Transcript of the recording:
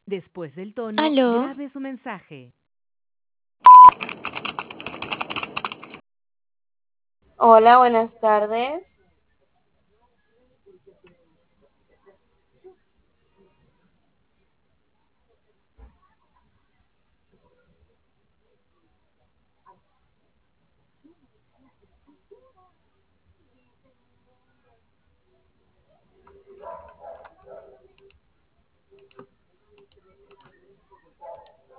Después del tono, Aló, grabe su mensaje. Hola, buenas tardes.